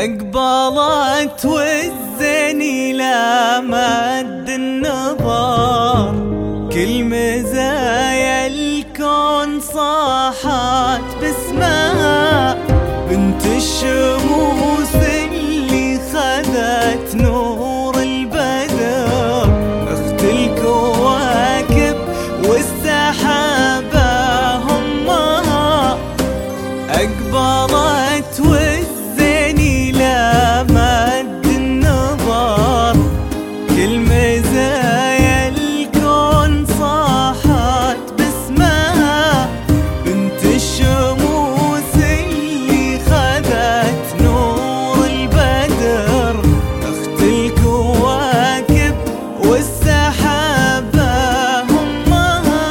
أقبلت والزين إلى مد النظر، كل مزايا الكون صاحت باسمها، بنت الشموس اللي خذت نور البدر، أخت الكواكب والسحابة همها. أقبلت والزين إلى مد النظر، كل مزايا الكون صاحت باسمها، بنت الشموس اللي خذت نور البدر، أخت الكواكب والسحابة همها.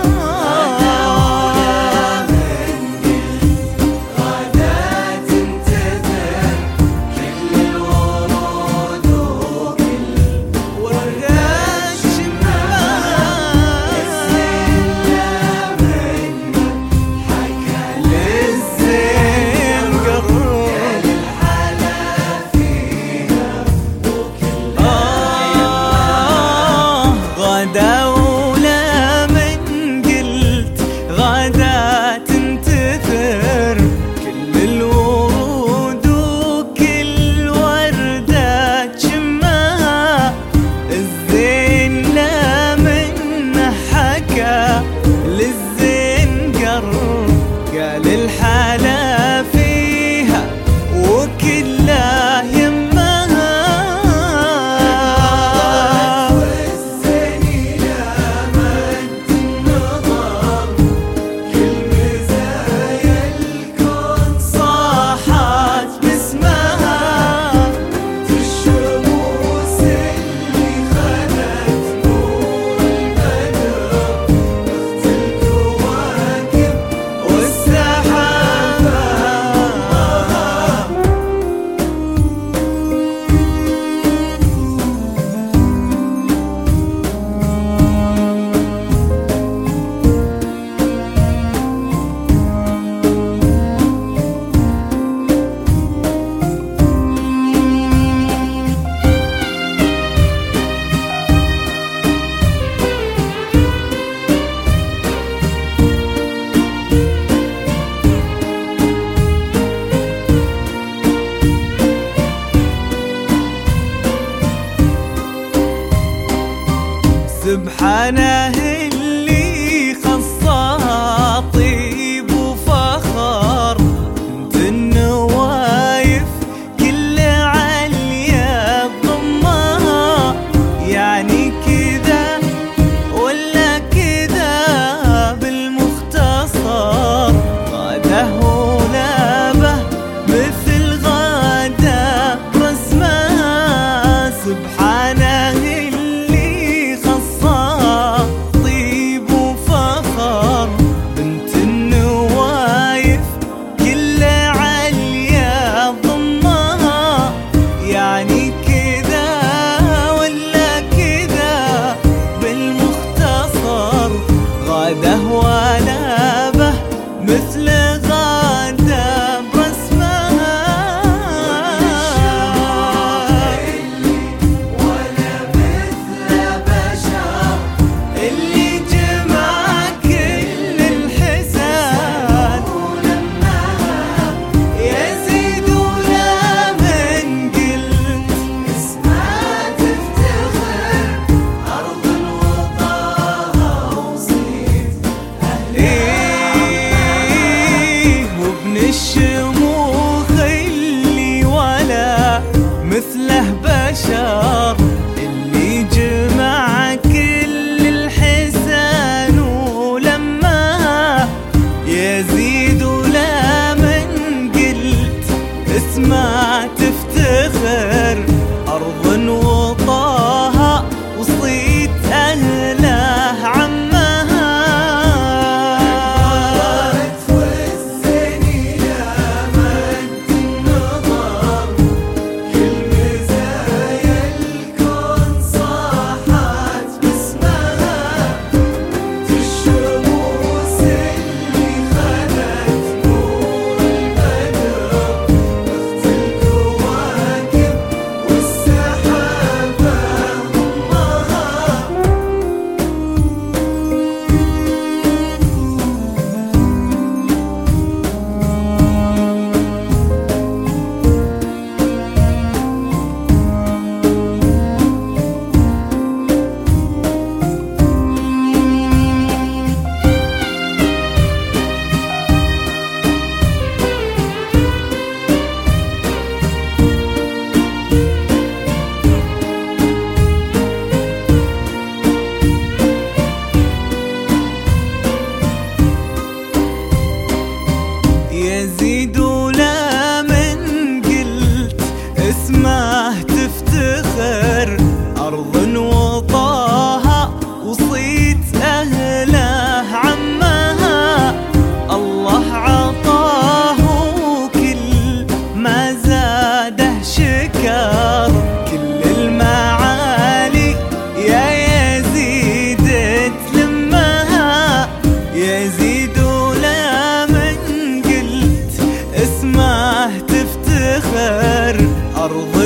غداة تنتثر كل الورود وكل وردات شمها، الزين منك حكى للزين قرب الحلا فيها وكل غدا ولا من قلت غدا تنتثر كل الورود وكل وردة شمها، الزين لا منه حكى للزين قرب، قال الحلا فيها وكله يمها. والزين إلى مد النظر، كل مزايا الكون صاحت باسمها، الشموس اللي خذت نور البدر، أخت الكواكب والسحابة سبحانه اللي خصها طيب وفخر، بنت النوايف كل عليا بضمها، يعني كذا ولا كذا بالمختصر، غاده ولابه مثل غاده رسمها. سبحانه اللي خصها طيب وفخر، بنت النوايف كل عليا ضمها، يعني كذا ولا كذا بالمختصر، غاده ولابه مثل غاده برسمها. ولا مثل بشر اللي جمع كل الحسان، ولما يزيد ولا من قلت اسمها تفتخر أرض وطاها وصيف أهلها. أرض